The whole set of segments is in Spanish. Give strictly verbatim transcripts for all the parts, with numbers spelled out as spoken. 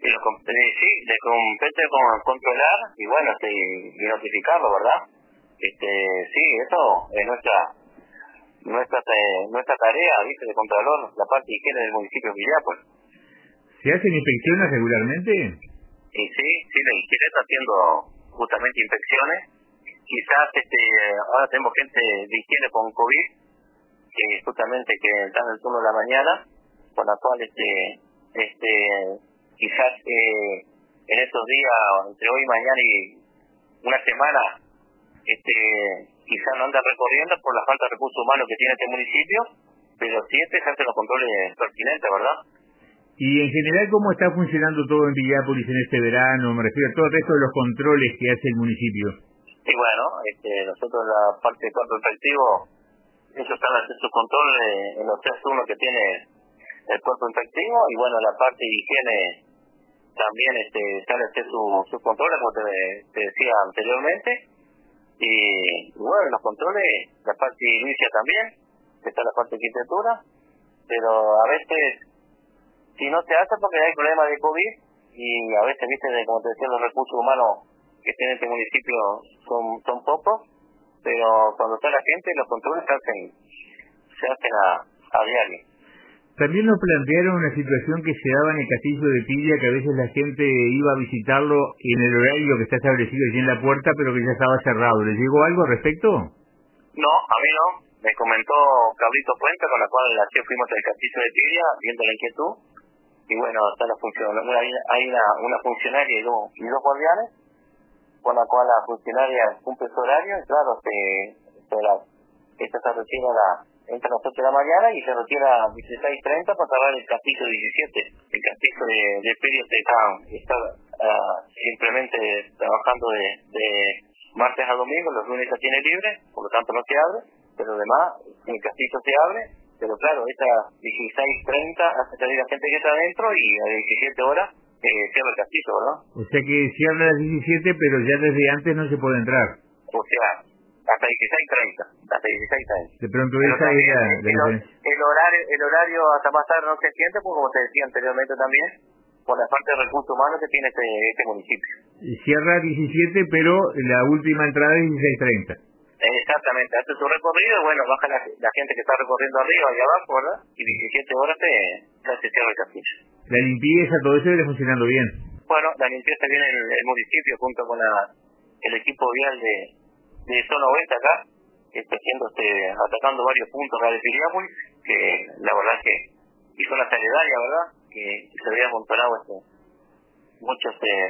Y lo, com- eh, sí, le compete con controlar y bueno, este, y notificarlo, ¿verdad? Este, sí, eso es nuestra nuestra eh, nuestra tarea, ¿viste? De Contralor, la parte de higiene del municipio de Villapol. ¿Se hacen inspecciones regularmente? Y sí, sí, la higiene está haciendo justamente inspecciones. Quizás este, ahora tenemos gente de higiene con COVID, que justamente que está en el turno de la mañana, con la cual este, este, quizás eh, en estos días, entre hoy y mañana y una semana, este, quizás no anda recorriendo por la falta de recursos humanos que tiene este municipio, pero sí este se hacen los controles pertinentes, ¿verdad? Y en general, ¿cómo está funcionando todo en Villápolis en este verano? Me refiero a todo el resto de los controles que hace el municipio. Y bueno, este, nosotros en la parte de cuerpo infectivo, ellos están haciendo su control eh, en los tres turnos que tiene el cuerpo infectivo, y bueno, la parte de higiene también este, están haciendo su, sus controles, como te, te decía anteriormente, y bueno, los controles, la parte de inicia también, está la parte de arquitectura, pero a veces, si no se hace porque hay problemas de COVID, y a veces, viste, de, como te decía, los recursos humanos que tiene este municipio son, son pocos, pero cuando está la gente, los controles se hacen, se hacen a, a diario. También nos plantearon una situación que se daba en el Castillo de Pilla, que a veces la gente iba a visitarlo en el horario que está establecido allí en la puerta, pero que ya estaba cerrado. ¿Le llegó algo al respecto? No, a mí no. Me comentó Cabrito Puente, con la cual ayer fuimos al Castillo de Pilla, viendo la inquietud, y bueno, está la función, una, hay una, una funcionaria y dos, y dos guardianes, con la cual la funcionaria cumple su horario, y claro, se, se la, esta se retira a la, entra a las ocho de la mañana y se retira a dieciséis treinta para cerrar el castillo diecisiete. El castillo de, de Feria está, está uh, simplemente trabajando de, de martes a domingo, los lunes ya tiene libre, por lo tanto no se abre, pero además el castillo se abre, pero claro, esta dieciséis treinta hace salir la gente que está adentro y a diecisiete horas eh, cierra el castillo, ¿verdad? O sea que cierra a las diecisiete, pero ya desde antes no se puede entrar. O sea, hasta dieciséis treinta, hasta dieciséis treinta. De pronto Pero esa también era la el, diferencia. el horario el horario hasta más tarde no se siente, porque como te decía anteriormente también, por la parte de recursos humanos que tiene este, este municipio. Y cierra a diecisiete, pero la última entrada es dieciséis treinta. Exactamente, hace su recorrido, bueno, baja la, la gente que está recorriendo arriba y abajo, ¿verdad? Y diecisiete horas se, ya se cierra el castillo. La limpieza, todo eso viene funcionando bien. Bueno, la limpieza viene en el, el municipio junto con la, el equipo vial de, de zona oeste acá, que está haciendo este, atacando varios puntos acá de Piriápolis, que la verdad es que hizo una sanitaria, ¿verdad? Que se había amontonado este, muchos, eh,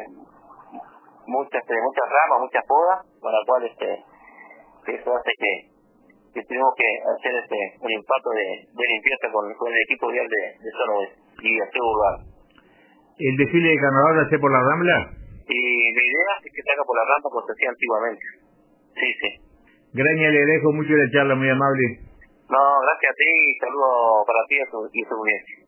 muchas, eh, muchas ramas, muchas podas, con la cual este, que eso hace que, que tuvimos que hacer este, un impacto de, de limpieza con, con el equipo vial de, de zona oeste y aseo urbano. ¿El desfile de carnaval va a ser por la Rambla? Y la idea es que se haga por la rampa como se hacía antiguamente. Sí, sí. Graña, le agradezco mucho la charla, muy amable. No, gracias a ti y saludos para ti y a tu, y a tu audiencia.